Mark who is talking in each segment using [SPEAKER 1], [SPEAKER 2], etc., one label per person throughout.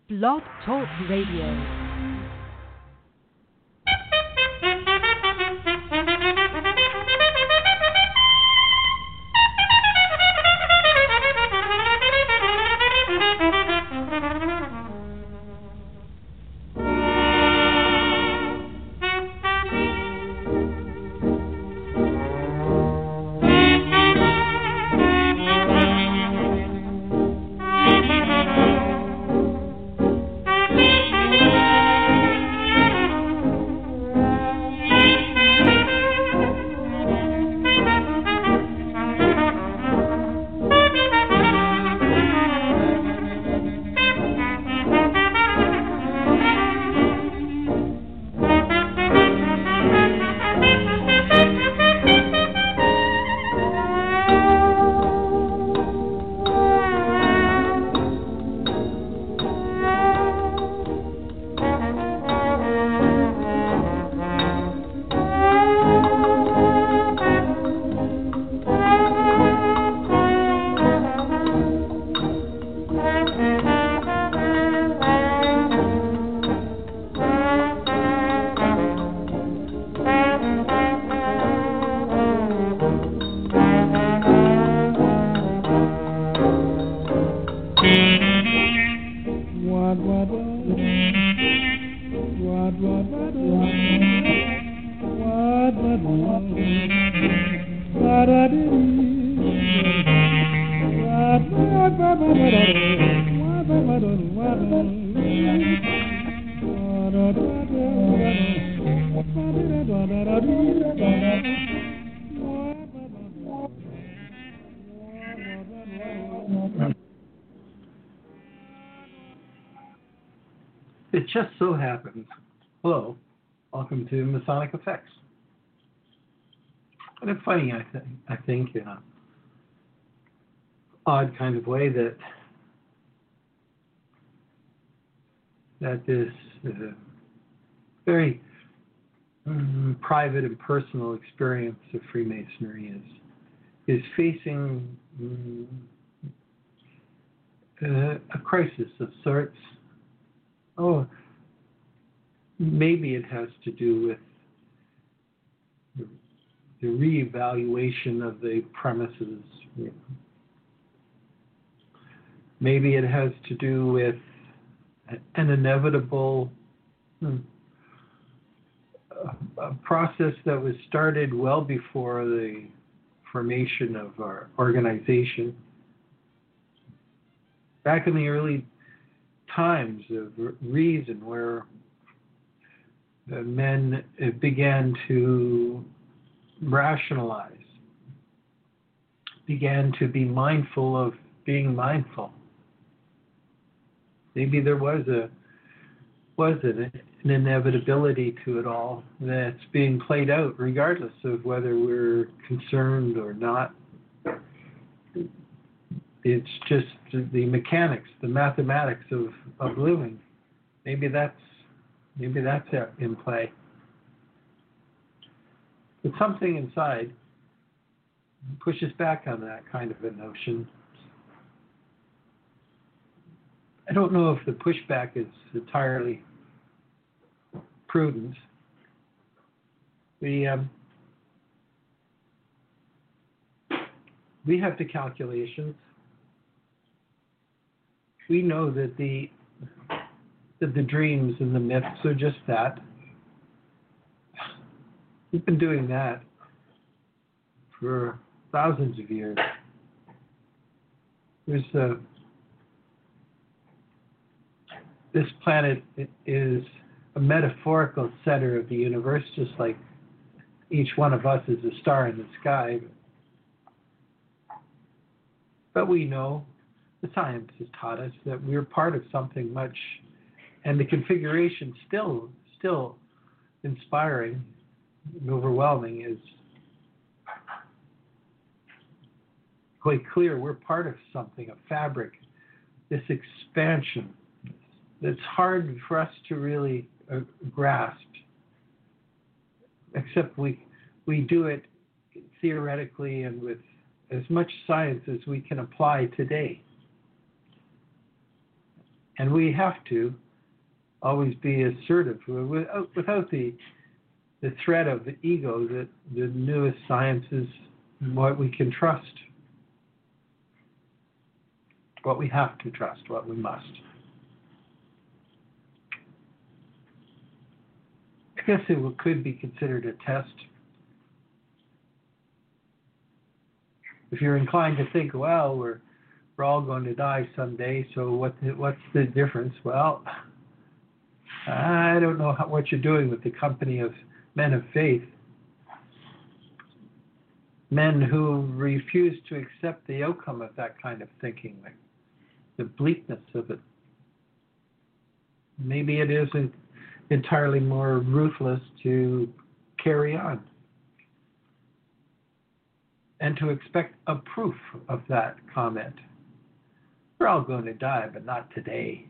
[SPEAKER 1] Blog Talk Radio.
[SPEAKER 2] It just so happens. Hello, welcome to Masonic Effects. And it's funny, I think, in an odd kind of way that this very private and personal experience of Freemasonry is facing a crisis of sorts. Oh, maybe it has to do with the reevaluation of the premises. Maybe it has to do with an inevitable a process that was started well before the formation of our organization. Back in the early times of reason, where the men began to rationalize, began to be mindful of being mindful. Maybe there was an inevitability to it all that's being played out regardless of whether we're concerned or not. It's just the mechanics, the mathematics of living. Maybe that's in play. But something inside pushes back on that kind of a notion. I don't know if the pushback is entirely prudent. We have the calculations. We know that the dreams and the myths are just that. We've been doing that for thousands of years. This planet is a metaphorical center of the universe, just like each one of us is a star in the sky. But we know, the science has taught us, that we're part of something much, and the configuration still inspiring and overwhelming is quite clear. We're part of something, a fabric, this expansion that's hard for us to really grasp, except we do it theoretically and with as much science as we can apply today. And we have to always be assertive without the threat of the ego that the newest science is what we can trust, what we have to trust, what we must. I guess it could be considered a test. If you're inclined to think, well, we're all going to die someday, so what's the difference? Well, I don't know what you're doing with the company of men of faith, men who refuse to accept the outcome of that kind of thinking, the bleakness of it. Maybe it isn't entirely more ruthless to carry on and to expect a proof of that comment. We're all going to die, but not today.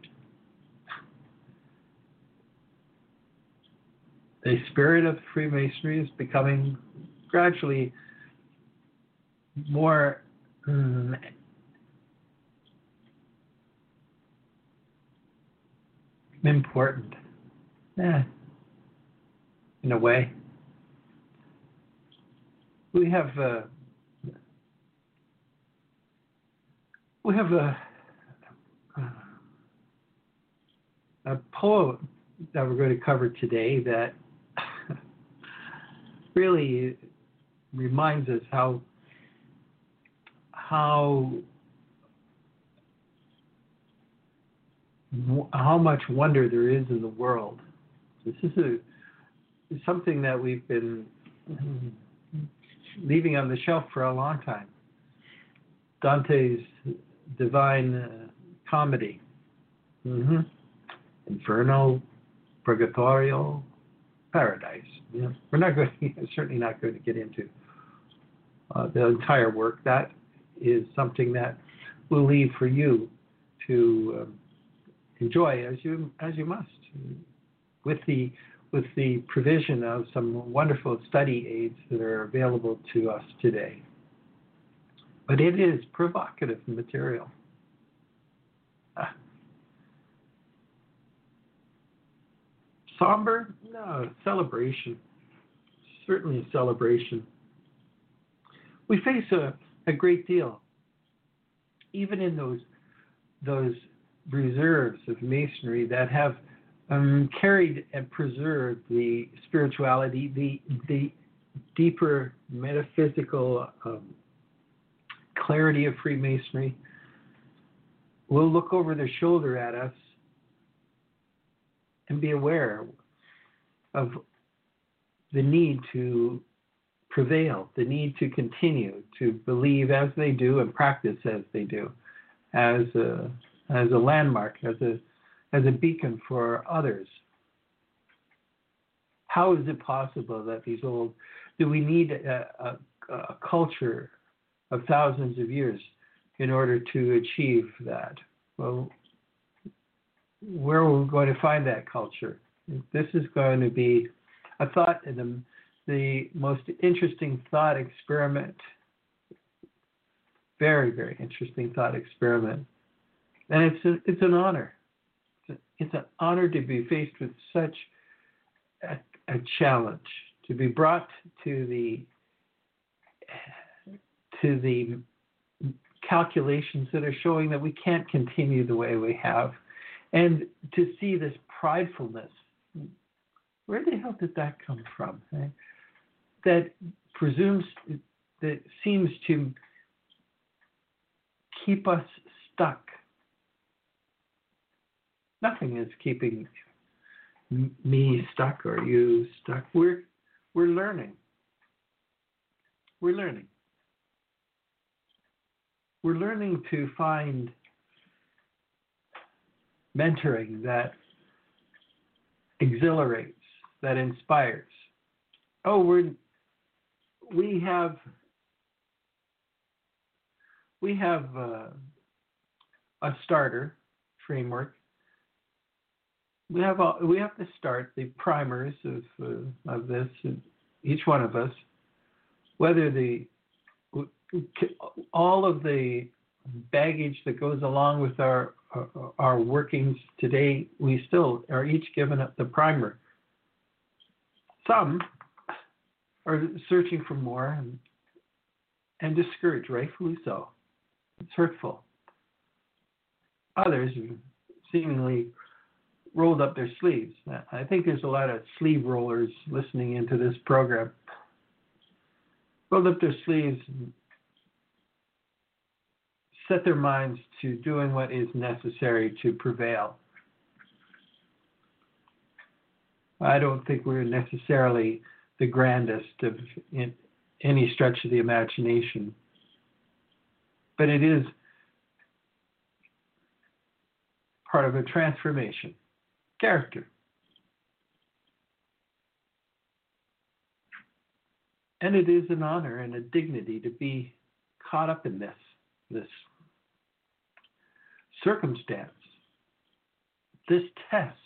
[SPEAKER 2] The spirit of Freemasonry is becoming gradually more important, in a way. We have a poem that we're going to cover today that really reminds us how much wonder there is in the world. This is something that we've been leaving on the shelf for a long time. Dante's Divine Comedy. Inferno, Purgatorio, Paradise. We're not going certainly not going to get into the entire work. That is something that we'll leave for you to enjoy as you must, with the provision of some wonderful study aids that are available to us today. But it is provocative material. Somber? No, celebration. Certainly a celebration. We face a great deal, even in those reserves of Masonry that have carried and preserved the spirituality, the deeper metaphysical clarity of Freemasonry. Will look over their shoulder at us and be aware of the need to prevail, the need to continue to believe as they do and practice as they do, as a landmark, as a beacon for others. How is it possible that do we need a culture of thousands of years in order to achieve that? Well, where are we going to find that culture? This is going to be a thought, the most interesting thought experiment. Very, very interesting thought experiment. And it's an honor. It's an honor to be faced with such a challenge, to be brought to the calculations that are showing that we can't continue the way we have, and to see this pridefulness. Where the hell did that come from? Right? That seems to keep us stuck. Nothing is keeping me stuck or you stuck. We're learning. We're learning. We're learning to find mentoring that exhilarates, that inspires. Oh, we have a starter framework. We have to start the primers of this, each one of us, whether all of the baggage that goes along with our workings today, we still are each given up the primer. Some are searching for more and discouraged, rightfully so. It's hurtful. Others seemingly rolled up their sleeves. I think there's a lot of sleeve rollers listening into this program. Rolled up their sleeves and set their minds to doing what is necessary to prevail. I don't think we're necessarily the grandest of in any stretch of the imagination, but it is part of a transformation. Character. And it is an honor and a dignity to be caught up in this circumstance, this test.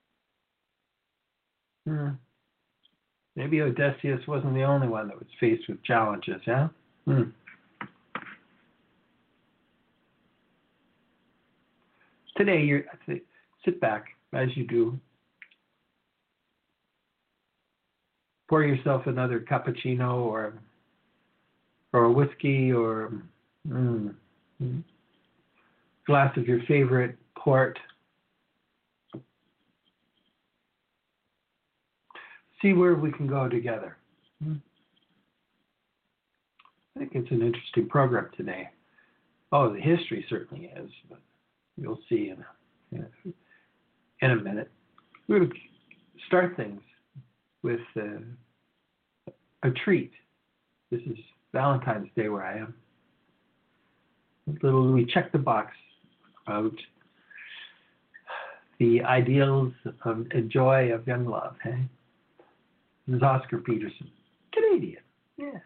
[SPEAKER 2] Maybe Odysseus wasn't the only one that was faced with challenges, yeah? Today, sit back as you do. Pour yourself another cappuccino or a whiskey or glass of your favorite port. See where we can go together. I think it's an interesting program today. Oh, the history certainly is, but you'll see in a minute. We're going to start things with a treat. This is Valentine's Day where I am. We check the box about the ideals of a joy of young love. Hey, this is Oscar Peterson, Canadian. Yeah.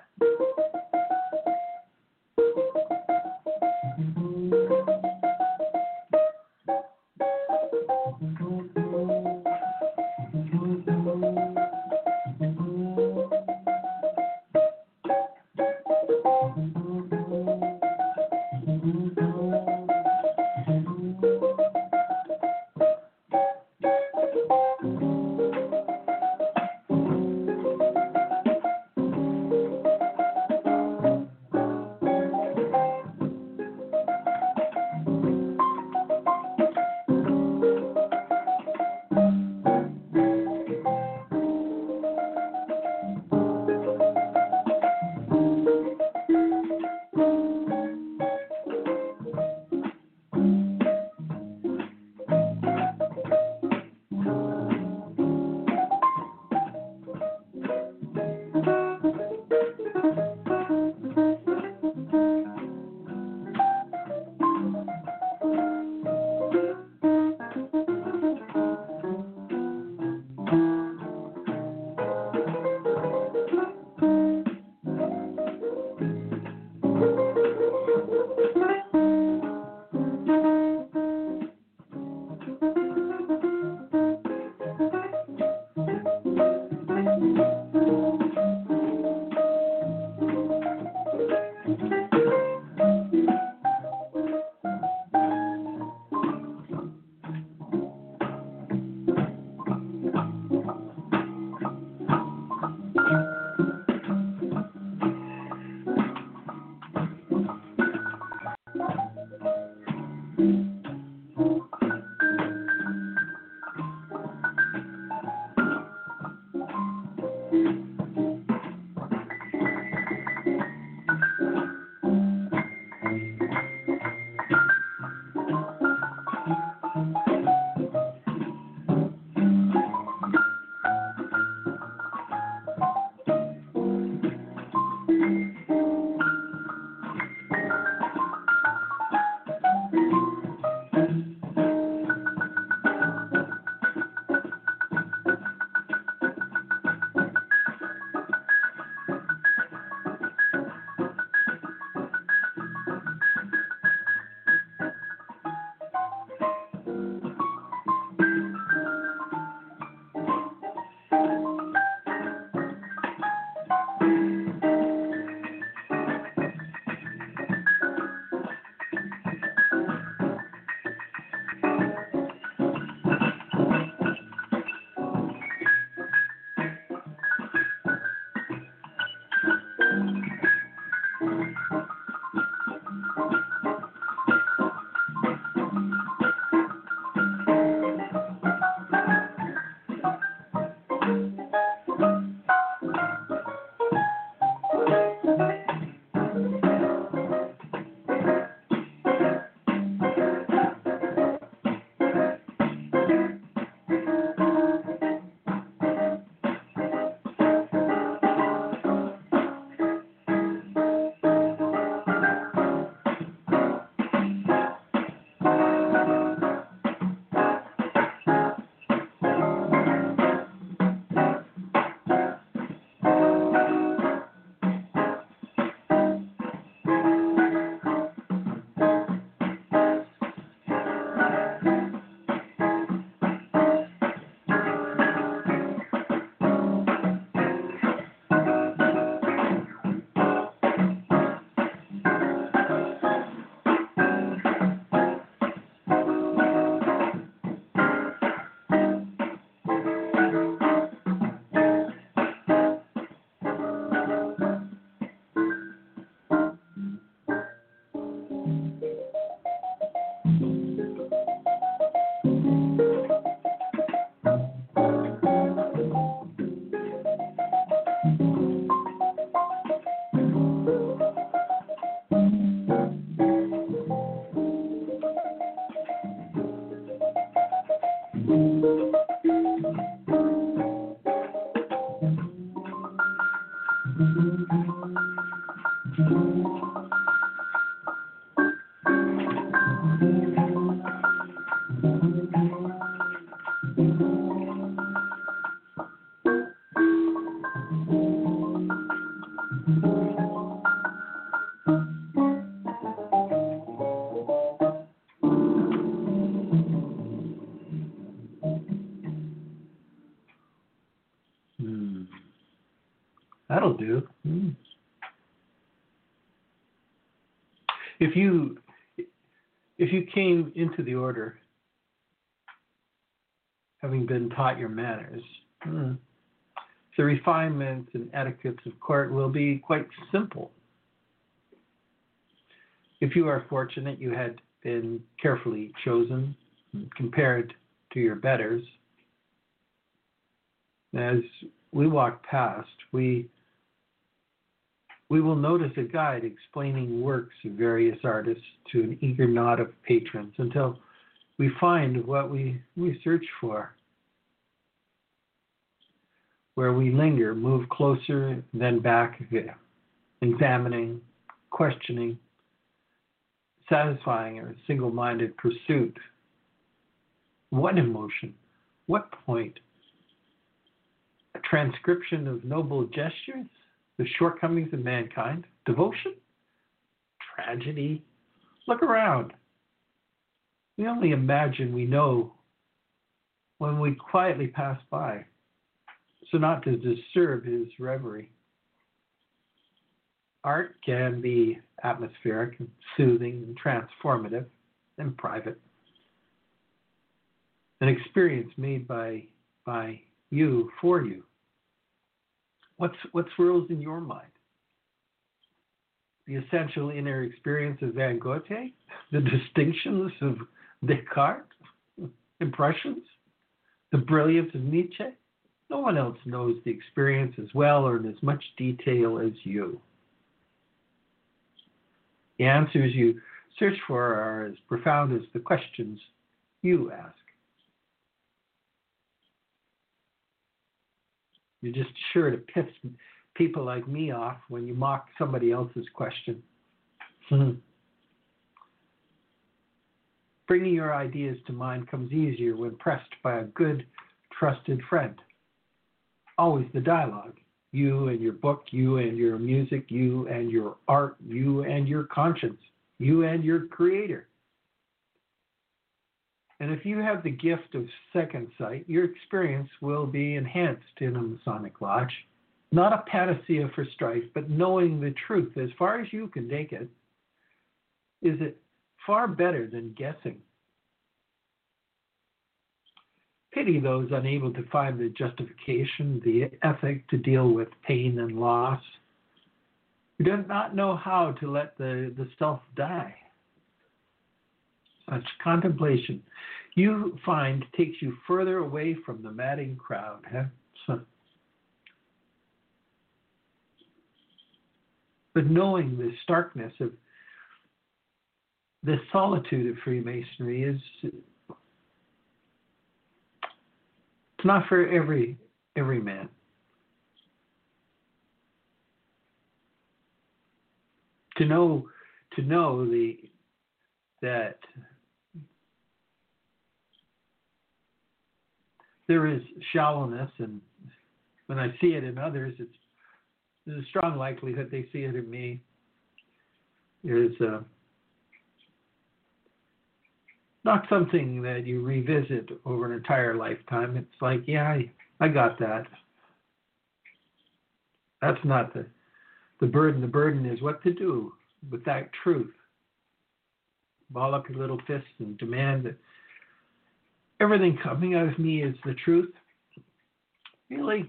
[SPEAKER 2] That'll do. If you came into the order having been taught your manners, the refinements and etiquettes of court will be quite simple. If you are fortunate you had been carefully chosen compared to your betters, as we walk past, we will notice a guide explaining works of various artists to an eager knot of patrons until we find what we search for. Where we linger, move closer, then back again, examining, questioning, satisfying our single-minded pursuit. What emotion? What point? A transcription of noble gestures? The shortcomings of mankind? Devotion? Tragedy? Look around. We only imagine we know when we quietly pass by, so not to disturb his reverie. Art can be atmospheric and soothing and transformative and private. An experience made by you for you. What swirls in your mind? The essential inner experience of Van Gogh? The distinctions of Descartes? Impressions? The brilliance of Nietzsche? No one else knows the experience as well or in as much detail as you. The answers you search for are as profound as the questions you ask. You're just sure to piss people like me off when you mock somebody else's question. Bringing your ideas to mind comes easier when pressed by a good, trusted friend. Always the dialogue. You and your book, you and your music, you and your art, you and your conscience, you and your creator. And if you have the gift of second sight, your experience will be enhanced in a Masonic Lodge. Not a panacea for strife, but knowing the truth as far as you can take it, is it far better than guessing. Pity those unable to find the justification, the ethic to deal with pain and loss, who do not know how to let the self die. Such contemplation, you find, takes you further away from the madding crowd. But knowing the starkness of the solitude of Freemasonry is, it's not for every man. To know that there is shallowness, and when I see it in others, there's a strong likelihood they see it in me. There's not something that you revisit over an entire lifetime. It's like, yeah, I got that. That's not the burden. The burden is what to do with that truth. Ball up your little fists and demand that everything coming out of me is the truth. Really?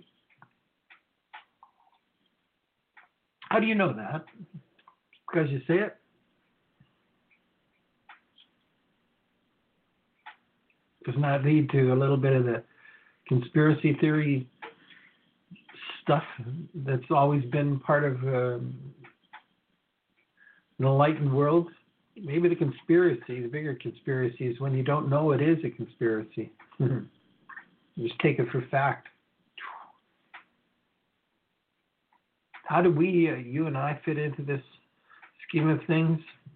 [SPEAKER 2] How do you know that? Because you say it? Doesn't that lead to a little bit of the conspiracy theory stuff that's always been part of an enlightened world? Maybe the bigger conspiracy is when you don't know it is a conspiracy. You just take it for fact. How do we, you and I, fit into this scheme of things?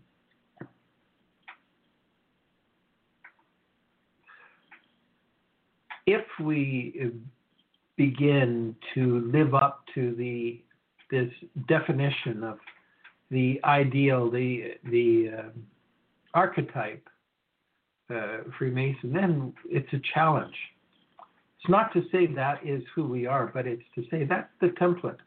[SPEAKER 2] If we begin to live up to this definition of the ideal, the archetype Freemason, then it's a challenge. It's not to say that is who we are, but it's to say that's the template.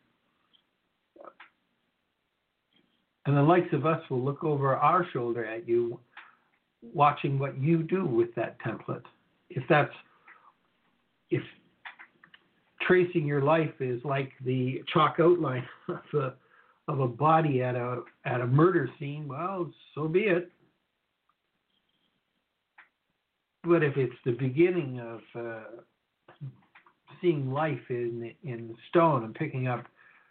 [SPEAKER 2] And the likes of us will look over our shoulder at you, watching what you do with that template. If tracing your life is like the chalk outline of a body at a murder scene, well, so be it. But if it's the beginning of seeing life in stone and picking up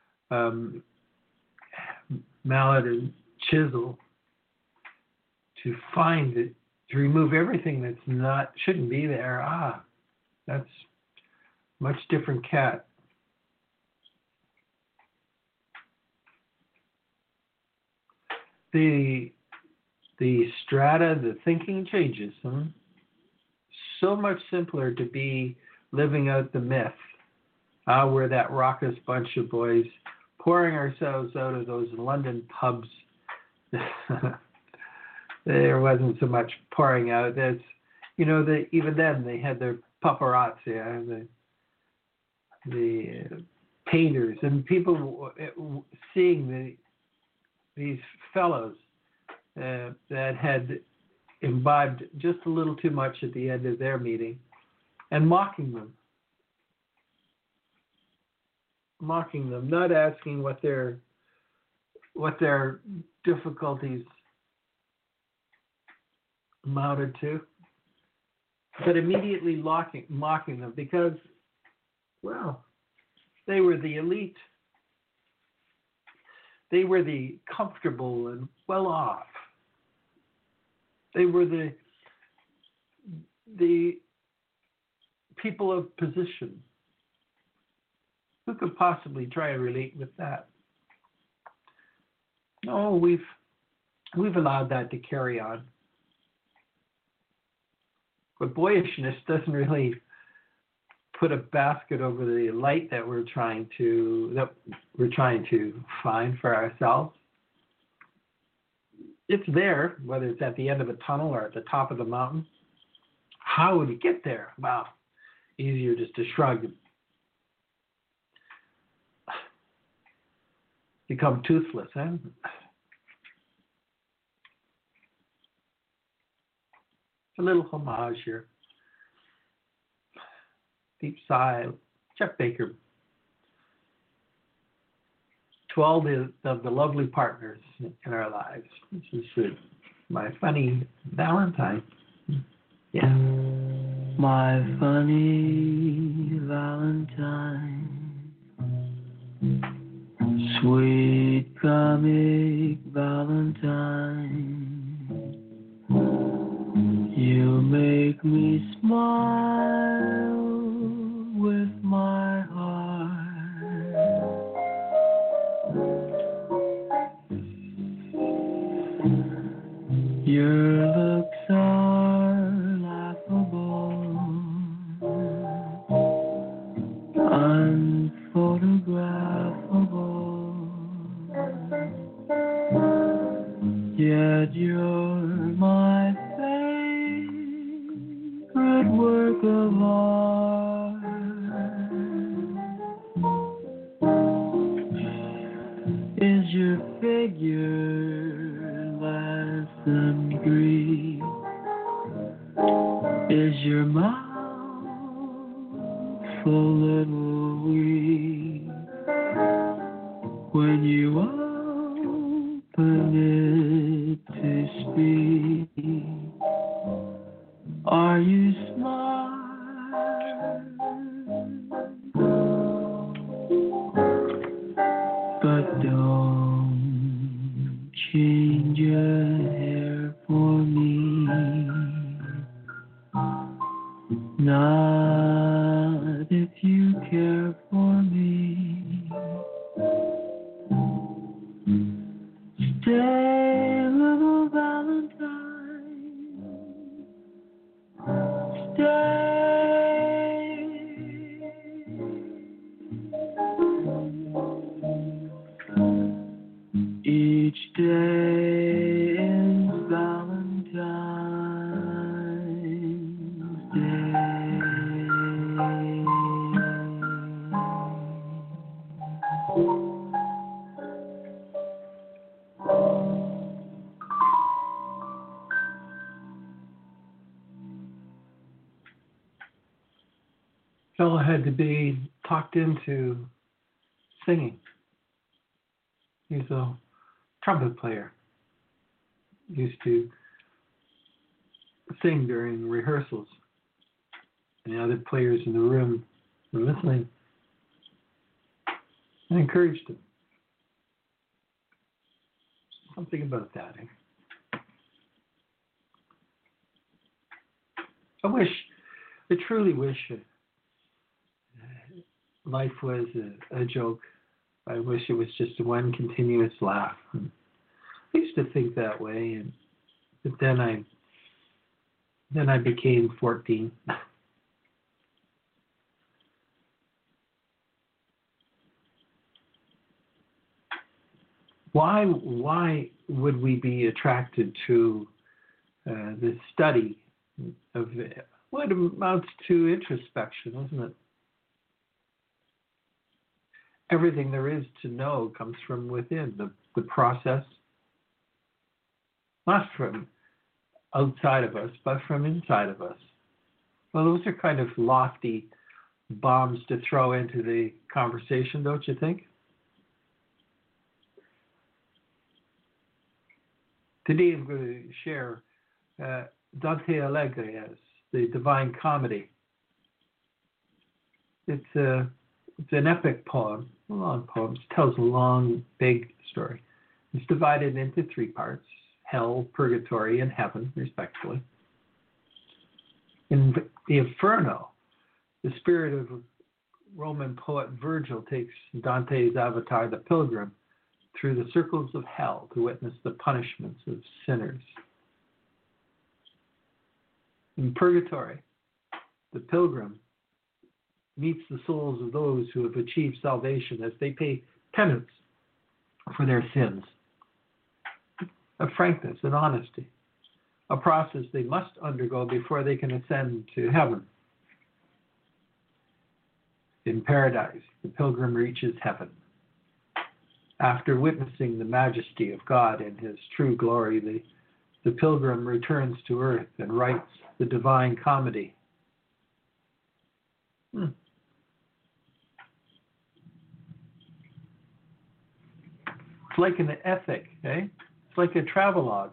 [SPEAKER 2] mallet and chisel to find it, to remove everything that's shouldn't be there, that's much different cat. The strata, the thinking changes. So much simpler to be living out the myth. We're that raucous bunch of boys pouring ourselves out of those London pubs. There wasn't so much pouring out. That's, even then they had their paparazzi, the painters, and people seeing these fellows that had imbibed just a little too much at the end of their meeting, and mocking them, not asking what their difficulties amounted to, but immediately mocking them because, well, they were the elite. They were the comfortable and well off. They were the people of position. Who could possibly try to relate with that? No, we've allowed that to carry on. But boyishness doesn't really put a basket over the light that we're trying to find for ourselves. It's there, whether it's at the end of a tunnel or at the top of the mountain. How would we get there? Well, easier just to shrug. Become toothless, eh? A little homage here. Deep sigh. Chet Baker. To all of the lovely partners in our lives. This is my funny Valentine. Yeah.
[SPEAKER 3] My funny Valentine, sweet comic Valentine, you make me smile with my heart. Your looks are laughable, unphotographable, yet you're my favorite work of art. Is your figure less than Greek? Is your mouth a little weak when you open it to speak? Are you smart? Not if you care for me. Stay, little Valentine. Stay. Each day is Valentine's Day.
[SPEAKER 2] Fellow had to be talked into singing. He's a trumpet player. Used to sing during rehearsals. And the other players in the room were listening. I encouraged him. Something about that. I truly wish life was a joke. I wish it was just one continuous laugh. And I used to think that way, but then I became 14. Why would we be attracted to the study of what amounts to introspection, isn't it? Everything there is to know comes from within, the process, not from outside of us, but from inside of us. Well, those are kind of lofty bombs to throw into the conversation, don't you think? Today I'm going to share Dante Alighieri's The Divine Comedy. It's an epic poem, a long poem. It tells a long, big story. It's divided into 3 parts: hell, purgatory, and heaven, respectively. In the Inferno, the spirit of Roman poet Virgil takes Dante's avatar, the pilgrim, through the circles of hell to witness the punishments of sinners. In Purgatory, the pilgrim meets the souls of those who have achieved salvation as they pay penance for their sins. A frankness and honesty, a process they must undergo before they can ascend to heaven. In Paradise, the pilgrim reaches heaven. After witnessing the majesty of God and his true glory, the pilgrim returns to earth and writes the Divine Comedy. It's like an ethic, eh? It's like a travelogue.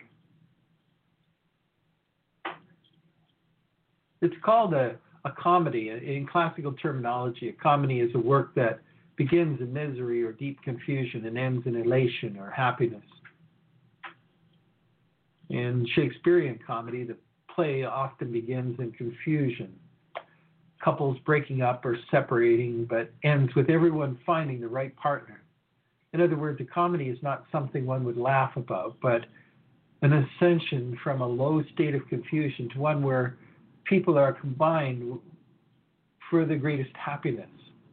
[SPEAKER 2] It's called a comedy. In classical terminology, a comedy is a work that begins in misery or deep confusion and ends in elation or happiness. In Shakespearean comedy, the play often begins in confusion. Couples breaking up or separating, but ends with everyone finding the right partner. In other words, a comedy is not something one would laugh about, but an ascension from a low state of confusion to one where people are combined for the greatest happiness.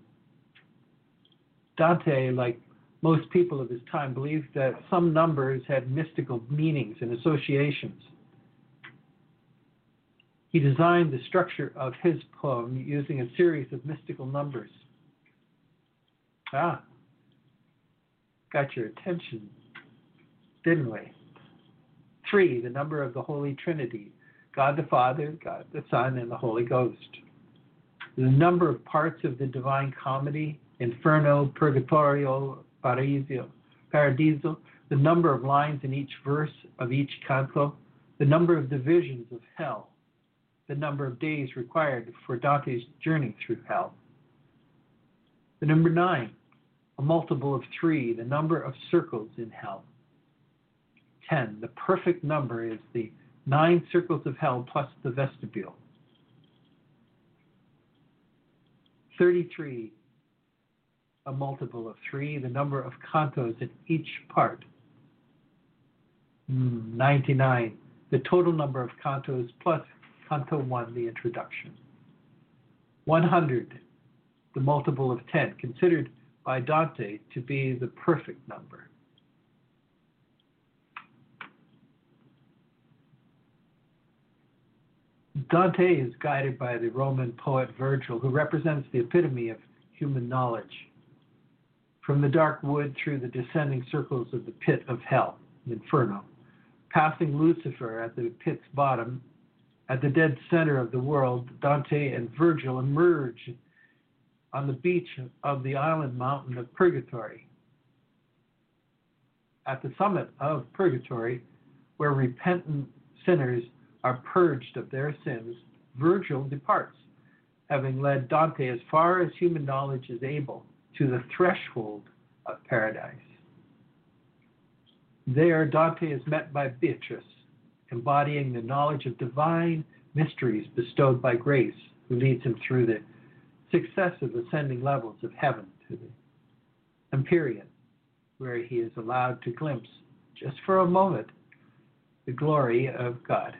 [SPEAKER 2] Dante, like most people of his time, believed that some numbers had mystical meanings and associations. He designed the structure of his poem using a series of mystical numbers. Got your attention, didn't we? 3, the number of the Holy Trinity, God the Father, God the Son, and the Holy Ghost. The number of parts of the Divine Comedy, Inferno, Purgatorio, Paradiso, the number of lines in each verse of each canto, the number of divisions of hell, the number of days required for Dante's journey through hell. The number 9, a multiple of 3, the number of circles in hell. 10, the perfect number is the 9 circles of hell plus the vestibule. 33, a multiple of 3, the number of cantos in each part. 99, the total number of cantos plus canto 1, the introduction. 100, the multiple of 10, considered by Dante to be the perfect number. Dante is guided by the Roman poet Virgil, who represents the epitome of human knowledge. From the dark wood through the descending circles of the pit of hell, the Inferno, passing Lucifer at the pit's bottom, at the dead center of the world, Dante and Virgil emerge on the beach of the island mountain of Purgatory. At the summit of Purgatory, where repentant sinners are purged of their sins, Virgil departs, having led Dante as far as human knowledge is able to the threshold of paradise. There, Dante is met by Beatrice, embodying the knowledge of divine mysteries bestowed by grace, who leads him through the successive ascending levels of heaven to the Empyrean, where he is allowed to glimpse, just for a moment, the glory of God.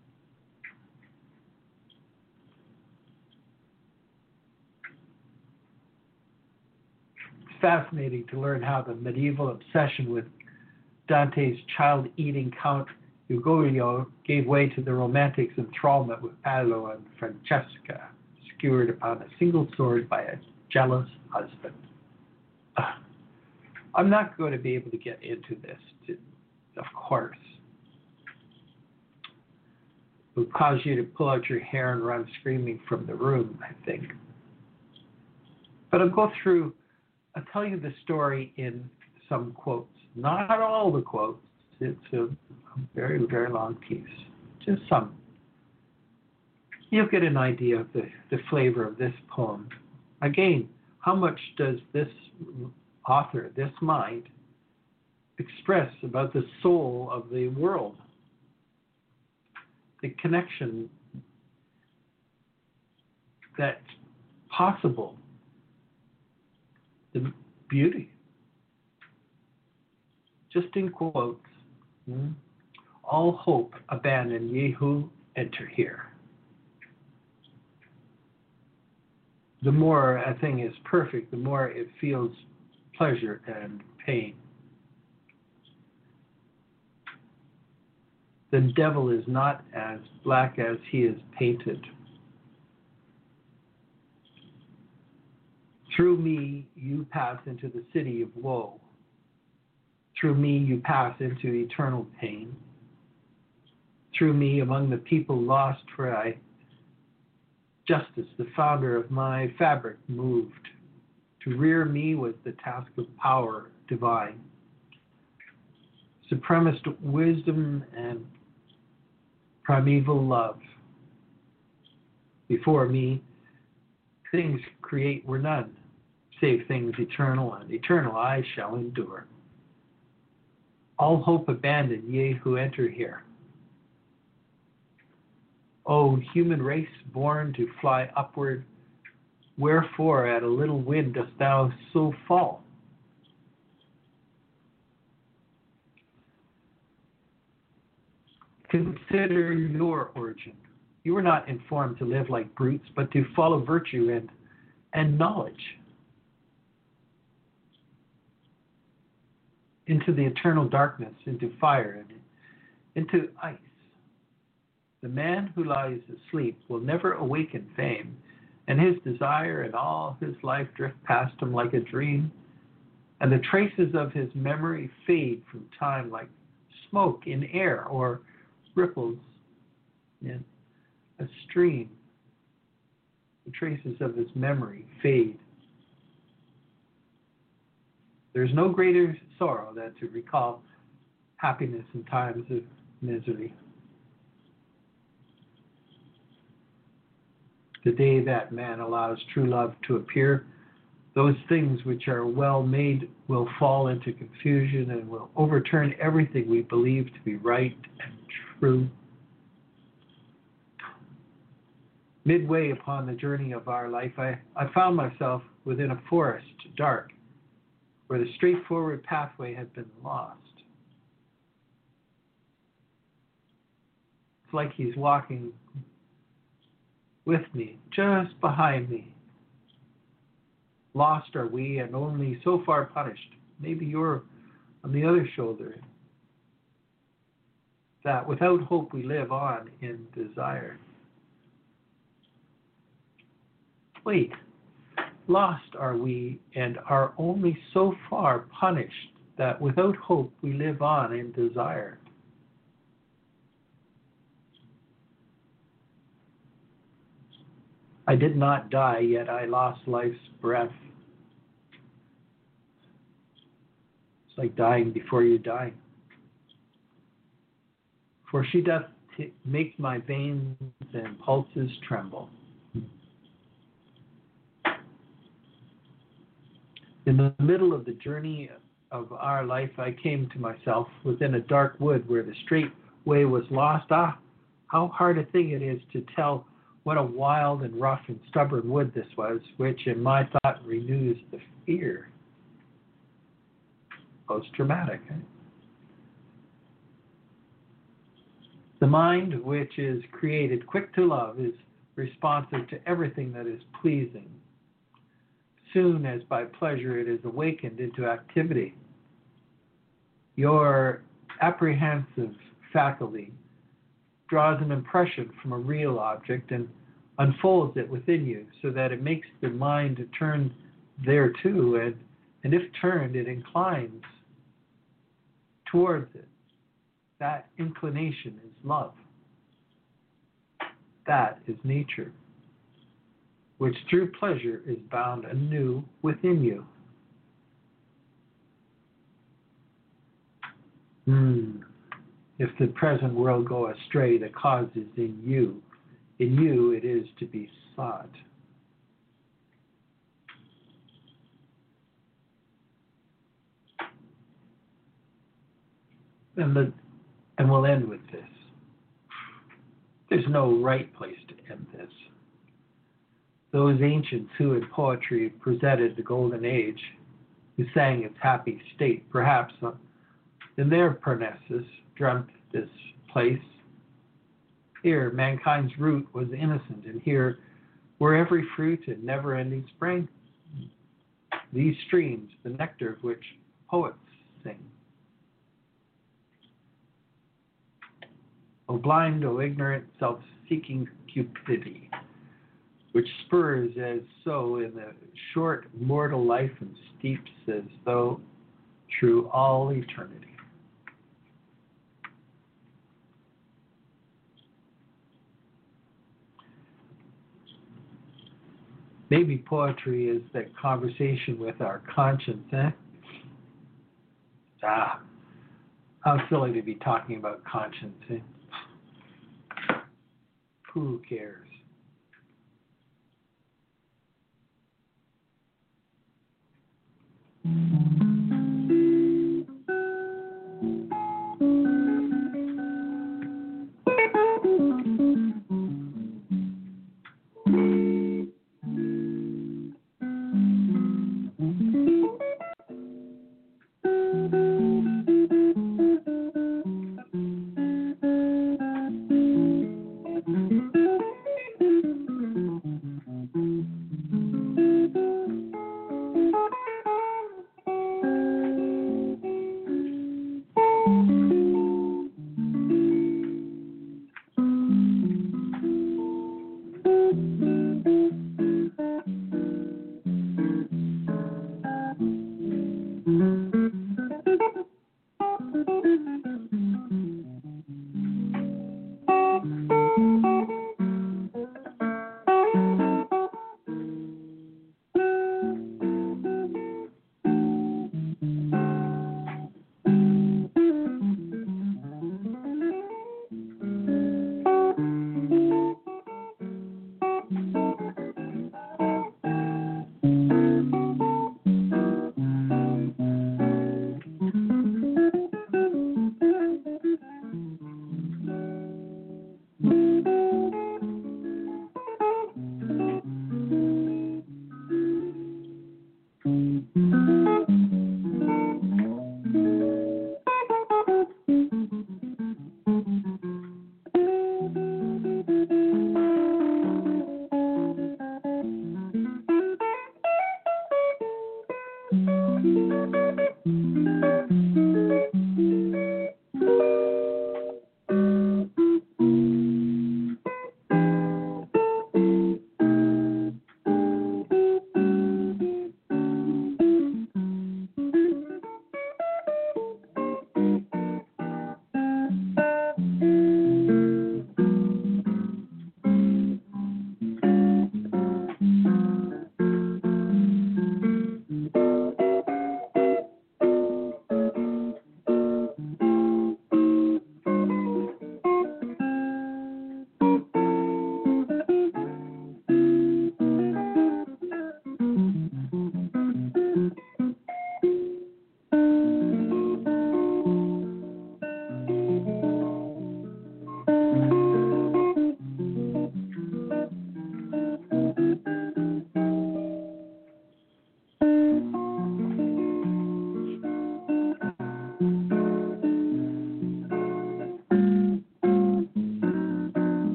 [SPEAKER 2] It's fascinating to learn how the medieval obsession with Dante's child-eating Count Ugolino gave way to the romantic's enthrallment with Paolo and Francesca, skewered upon a single sword by a jealous husband. I'm not going to be able to get into this, of course. It will cause you to pull out your hair and run screaming from the room, I think. But I'll tell you the story in some quotes. Not all the quotes. It's a very, very long piece. Just some. You'll get an idea of the flavor of this poem. Again, how much does this author, this mind, express about the soul of the world? The connection that's possible. The beauty. Just in quotes. All hope abandon, ye who enter here. The more a thing is perfect, the more it feels pleasure and pain. The devil is not as black as he is painted. Through me you pass into the city of woe. Through me you pass into eternal pain. Through me among the people lost for I, justice, the founder of my fabric, moved. To rear me was the task of power divine. Supremest wisdom and primeval love. Before me, things create were none, save things eternal, and eternal I shall endure. All hope abandon, ye who enter here. O human race born to fly upward, wherefore at a little wind dost thou so fall? Consider your origin. You were not informed to live like brutes, but to follow virtue and knowledge. Into the eternal darkness, into fire, and into ice. The man who lies asleep will never awaken fame, and his desire and all his life drift past him like a dream, and the traces of his memory fade from time like smoke in air or ripples in a stream. The traces of his memory fade. There's no greater sorrow than to recall happiness in times of misery. The day that man allows true love to appear, those things which are well made will fall into confusion and will overturn everything we believe to be right and true. Midway upon the journey of our life, I found myself within a forest, dark, where the straightforward pathway had been lost. It's like he's walking with me, just behind me. Lost are we, and only so far punished. Maybe you're on the other shoulder. That without hope we live on in desire. Wait, lost are we, and are only so far punished, that without hope we live on in desire. I did not die, yet I lost life's breath. It's like dying before you die. For she doth make my veins and pulses tremble. In the middle of the journey of our life, I came to myself within a dark wood where the straight way was lost. Ah, how hard a thing it is to tell what a wild and rough and stubborn wood this was, which in my thought renews the fear. Most dramatic, eh? The mind, which is created quick to love, is responsive to everything that is pleasing. Soon as by pleasure it is awakened into activity. Your apprehensive faculty draws an impression from a real object and unfolds it within you so that it makes the mind turn thereto, and if turned, it inclines towards it. That inclination is love. That is nature, which through pleasure is bound anew within you. If the present world go astray, the cause is in you. In you it is to be sought. And we'll end with this. There's no right place to end this. Those ancients who in poetry presented the golden age, who sang its happy state, perhaps in their Parnassus dreamt this place. Here mankind's root was innocent, and here were every fruit and never-ending spring. These streams, the nectar of which poets sing. O blind, O ignorant, self-seeking cupidity, which spurs as so in the short mortal life and steeps as though through all eternity. Maybe poetry is that conversation with our conscience, eh? How silly to be talking about conscience, eh? Who cares?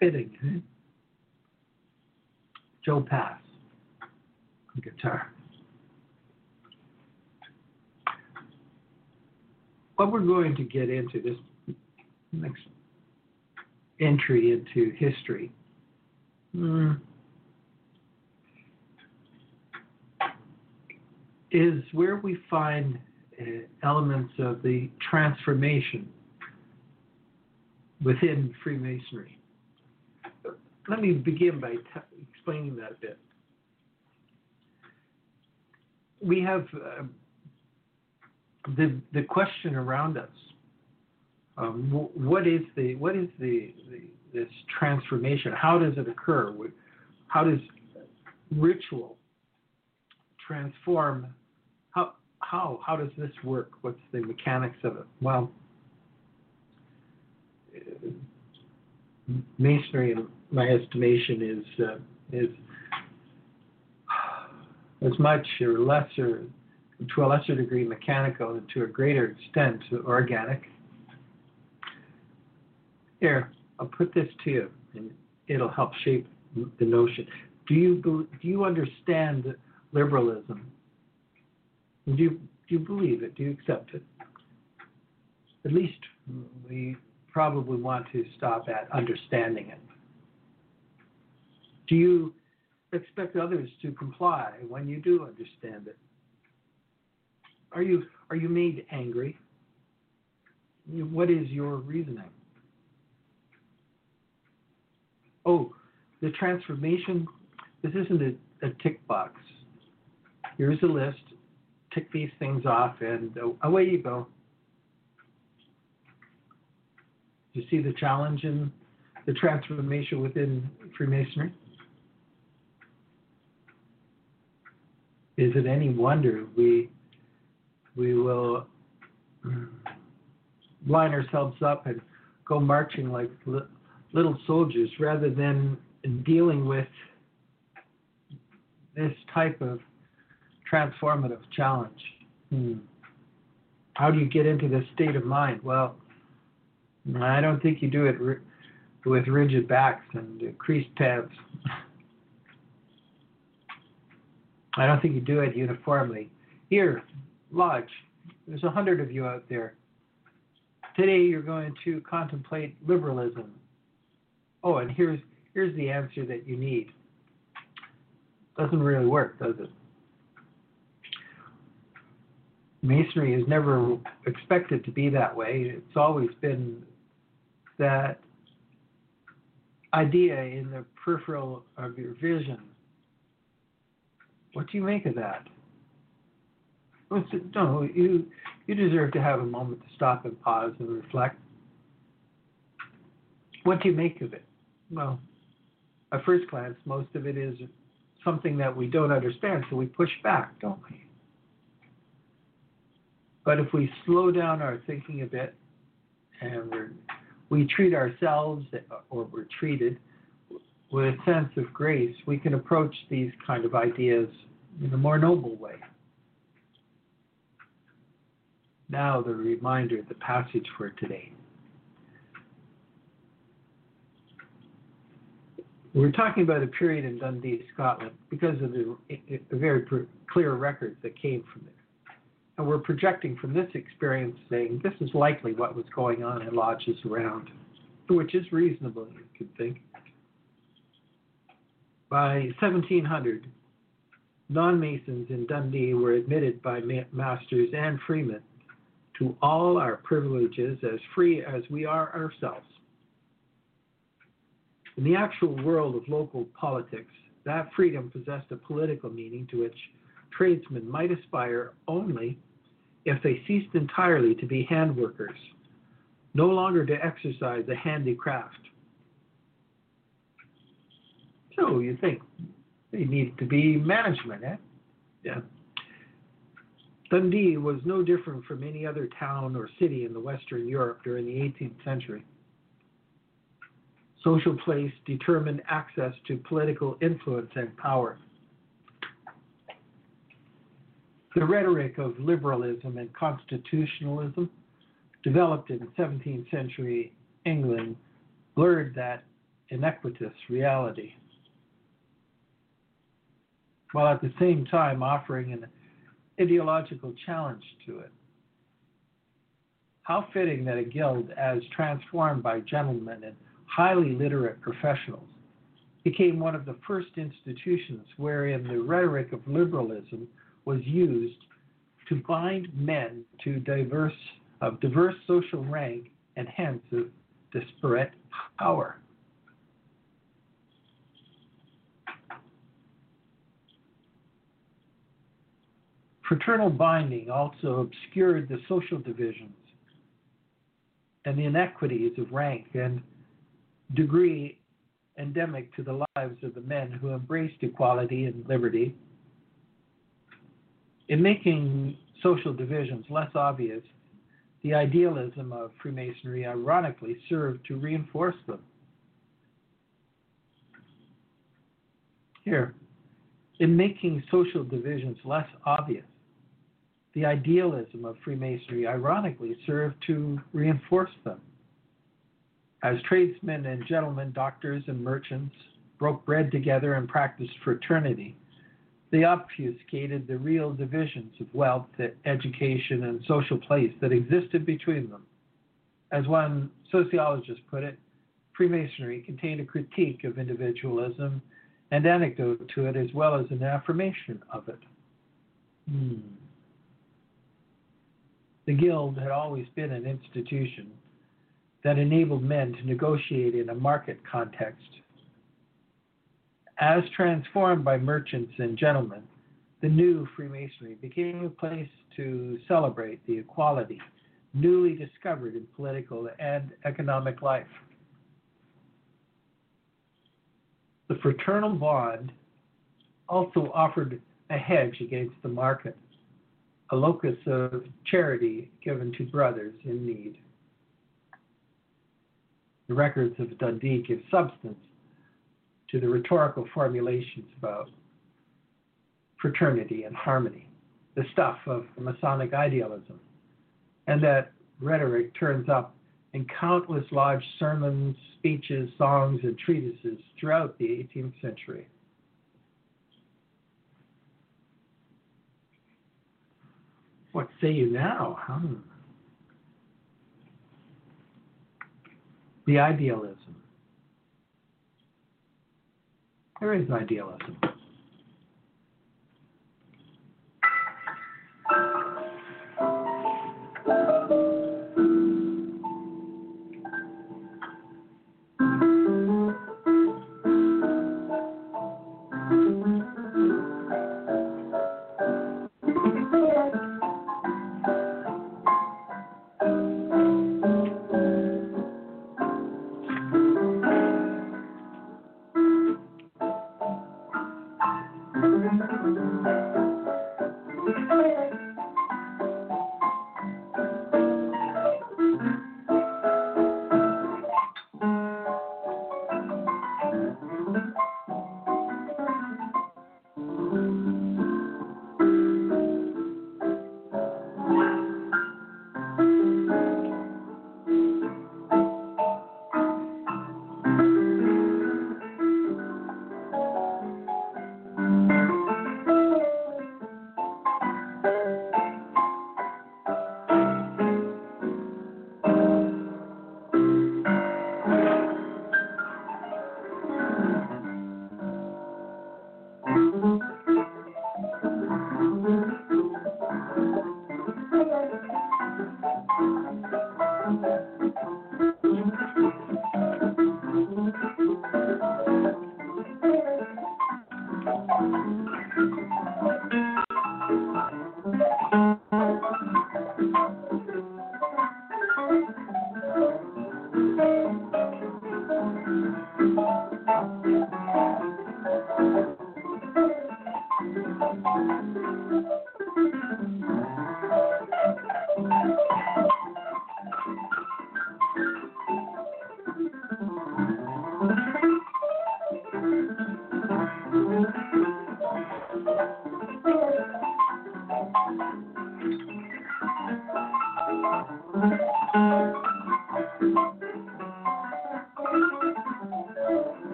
[SPEAKER 2] fitting. Eh? Joe Pass, guitar. What we're going to get into this next entry into history is where we find elements of the transformation within Freemasonry. Let me begin by explaining that a bit. We have the question around us. What is this transformation? How does it occur? How does ritual transform? How does this work? What's the mechanics of it? Well, Masonry, in my estimation, is as much or lesser, to a lesser degree, mechanical, and to a greater extent, organic. Here, I'll put this to you, and it'll help shape the notion. Do you understand liberalism? Do you believe it? Do you accept it? At least we probably want to stop at understanding it. Do you expect others to comply when you do understand it? Are you made angry? What is your reasoning? Oh, the transformation, this isn't a tick box. Here's a list. Tick these things off, and away you go. You see the challenge in the transformation within Freemasonry? Is it any wonder we will line ourselves up and go marching like little soldiers rather than dealing with this type of transformative challenge? How do you get into this state of mind? Well, I don't think you do it with rigid backs and creased pants. I don't think you do it uniformly. Here, Lodge, there's 100 of you out there. Today you're going to contemplate liberalism. Oh, and here's the answer that you need. Doesn't really work, does it? Masonry is never expected to be that way. It's always been that idea in the peripheral of your vision. What do you make of that? No, you deserve to have a moment to stop and pause and reflect. What do you make of it? Well, at first glance, most of it is something that we don't understand, so we push back, don't we? But if we slow down our thinking a bit and we treat ourselves, or we're treated with a sense of grace, we can approach these kind of ideas in a more noble way. Now the reminder, the passage for today. We're talking about a period in Dundee, Scotland, because of the very clear records that came from there. And we're projecting from this experience saying this is likely what was going on in lodges around, which is reasonable, you could think. By 1700, non-Masons in Dundee were admitted by masters and freemen to all our privileges as free as we are ourselves. In the actual world of local politics, that freedom possessed a political meaning to which tradesmen might aspire only if they ceased entirely to be hand workers, no longer to exercise a handicraft. So you think they need to be management, eh? Yeah. Dundee was no different from any other town or city in the Western Europe during the 18th century. Social place determined access to political influence and power. The rhetoric of liberalism and constitutionalism developed in 17th century England blurred that iniquitous reality, while at the same time offering an ideological challenge to it. How fitting that a guild as transformed by gentlemen and highly literate professionals became one of the first institutions wherein the rhetoric of liberalism was used to bind men to diverse social rank and hence of disparate power. Fraternal binding also obscured the social divisions and the inequities of rank and degree endemic to the lives of the men who embraced equality and liberty. In making social divisions less obvious, the idealism of Freemasonry ironically served to reinforce them. Here, in making social divisions less obvious, the idealism of Freemasonry ironically served to reinforce them. As tradesmen and gentlemen, doctors and merchants broke bread together and practiced fraternity, they obfuscated the real divisions of wealth, education, and social place that existed between them. As one sociologist put it, Freemasonry contained a critique of individualism and anecdote to it as well as an affirmation of it. The Guild had always been an institution that enabled men to negotiate in a market context. As transformed by merchants and gentlemen, the new Freemasonry became a place to celebrate the equality newly discovered in political and economic life. The fraternal bond also offered a hedge against the market, a locus of charity given to brothers in need. The records of Dundee give substance to the rhetorical formulations about fraternity and harmony, the stuff of Masonic idealism, and that rhetoric turns up in countless lodge sermons, speeches, songs, and treatises throughout the 18th century. What say you now? The idealism. There is idealism.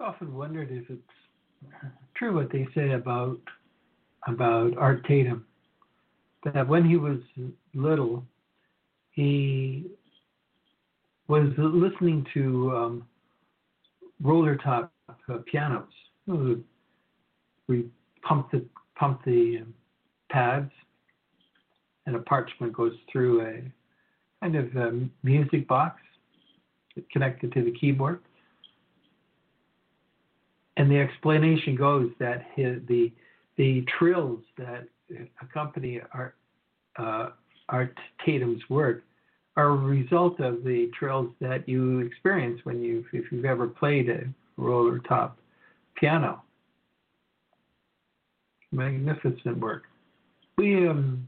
[SPEAKER 2] often wondered if it's true what they say about Art Tatum, that when he was little, he was listening to roller top pianos. We pump the pads, and a parchment goes through a kind of music box connected to the keyboard. And the explanation goes that the trills that accompany Art Tatum's work are a result of the trills that you experience if you've ever played a roller top piano. Magnificent work. We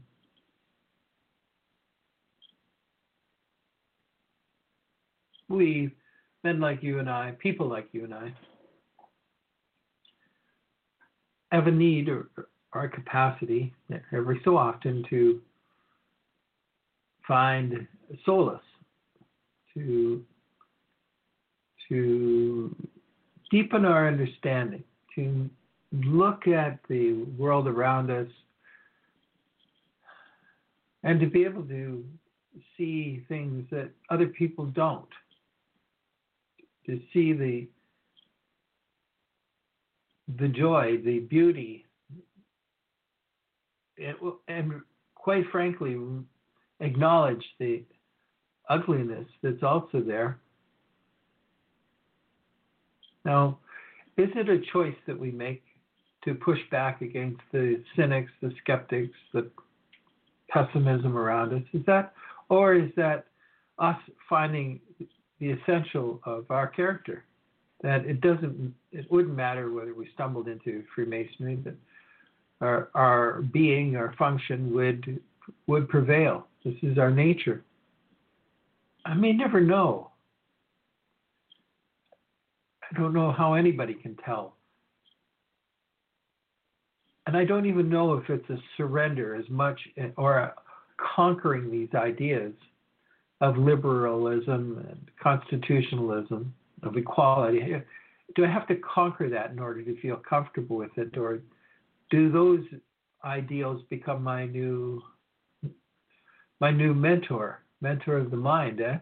[SPEAKER 2] men like you and I, people like you and I, have a need or a capacity every so often to find solace, to deepen our understanding, to look at the world around us, and to be able to see things that other people don't, to see the joy, the beauty, and quite frankly, acknowledge the ugliness that's also there. Now, is it a choice that we make to push back against the cynics, the skeptics, the pessimism around us? Is that us finding the essential of our character? That it wouldn't matter whether we stumbled into Freemasonry, that our being, our function would prevail. This is our nature. I may never know. I don't know how anybody can tell. And I don't even know if it's a surrender as much or a conquering these ideas of liberalism and constitutionalism, of equality. Do I have to conquer that in order to feel comfortable with it, or do those ideals become my new mentor of the mind? And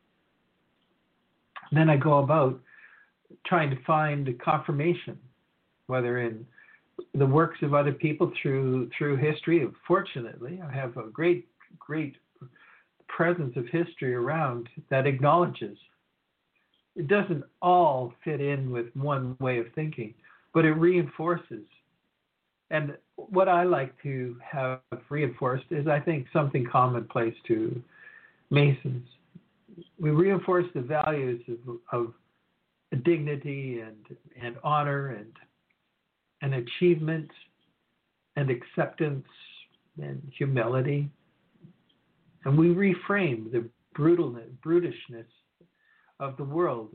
[SPEAKER 2] then I go about trying to find confirmation, whether in the works of other people through history. Fortunately, I have a great presence of history around that acknowledges. It doesn't all fit in with one way of thinking, but it reinforces. And what I like to have reinforced is, I think, something commonplace to Masons. We reinforce the values of dignity and honor and achievement and acceptance and humility. And we reframe the brutishness of the world,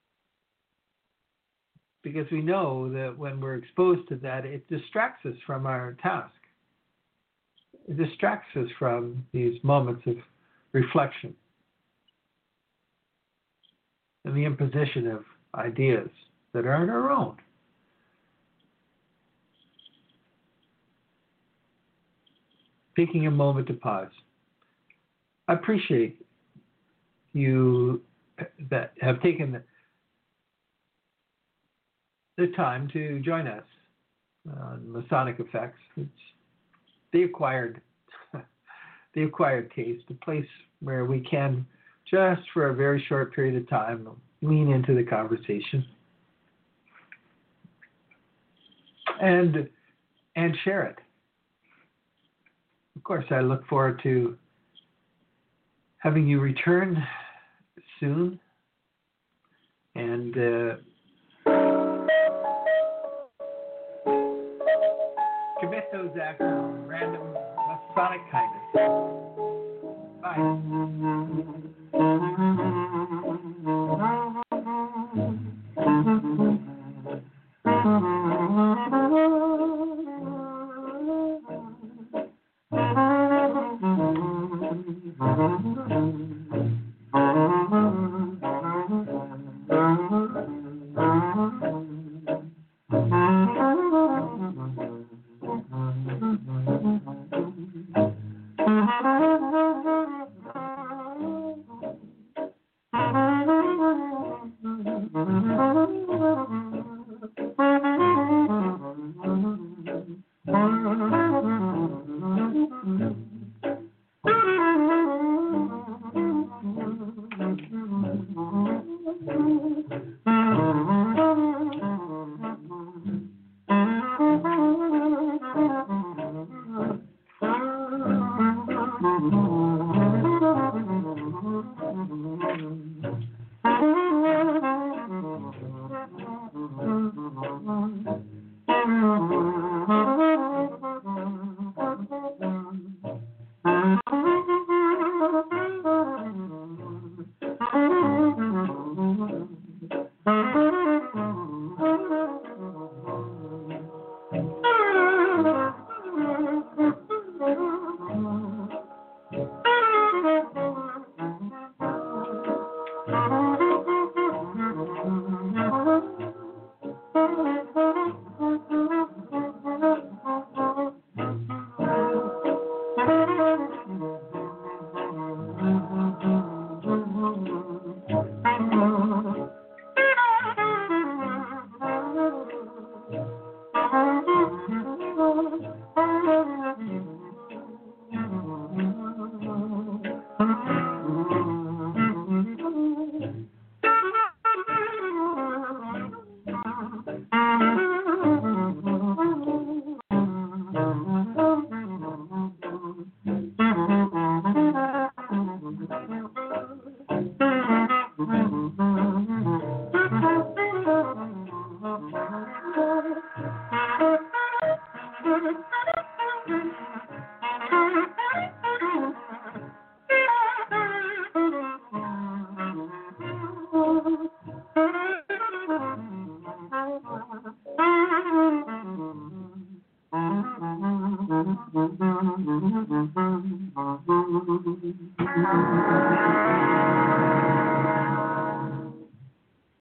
[SPEAKER 2] because we know that when we're exposed to that, it distracts us from our task. It distracts us from these moments of reflection and the imposition of ideas that aren't our own. Taking a moment to pause. I appreciate you that have taken the time to join us on Masonic Effects. It's the acquired taste, a place where we can, just for a very short period of time, lean into the conversation and share it. Of course, I look forward to having you return soon, and commit those acts of random Masonic kindness. Bye.